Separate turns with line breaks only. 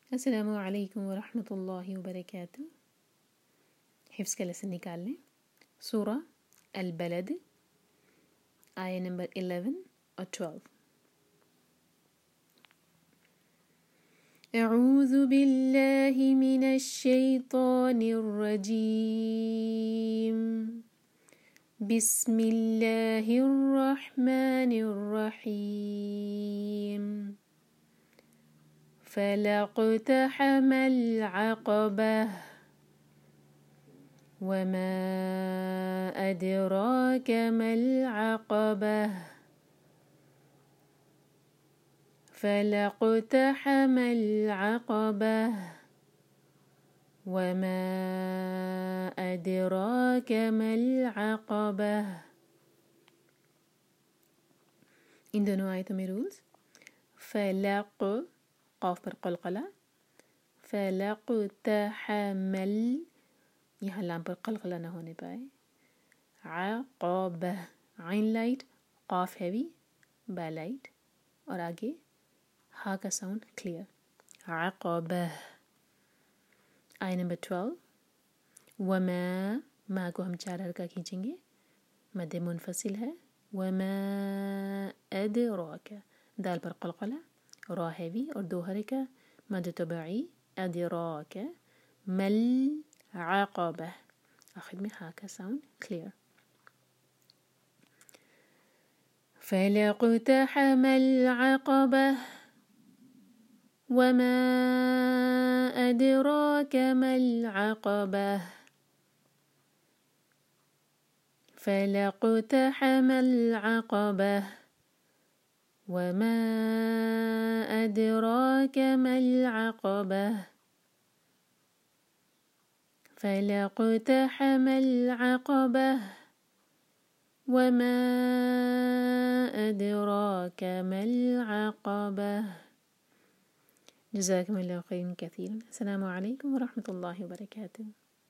السلام علیکم ورحمۃ اللہ وبرکاتہ۔ حفظ کا لیسن نکال لیں۔ سورہ البلد آیہ نمبر 11 اور 12۔ اعوذ باللہ من الشیطان الرجیم، بسم اللہ الرحمن الرحیم۔ فلاقتحم العقبة وما أدراك ما العقبة فلاقتحم العقبة وما أدراك ما العقبة۔ ان دونوں آیتوں میں رولز: فلق قاف پر قلقلہ، فلقتحمل یہاں لام پر قلقلہ نہ ہونے پائے، عقبہ عین لائٹ، قاف ہیوی، با لائٹ، اور آگے ہا کا ساؤنڈ کلیئر، عقبہ۔ آیہ نمبر 12، وما ما کو ہم 4 حرکہ کھینچیں گے، مد منفصل ہے، وما ادراک، دال پر قلقلہ، را ہیوی اور 2 حرکہ، مد طبعی، ادراک، مل عقبہ، آخر میں ہا کا ساؤنڈ کلیئر۔ فلاقتحم العقبہ وما أدراك ما العقبة فلاقتحم العقبة وما أدراك ما العقبة فلاقتحم العقبة وما أدراك ما العقبة۔ جزاكم الله خيرا كثيرا۔ السلام عليكم ورحمة الله وبركاته۔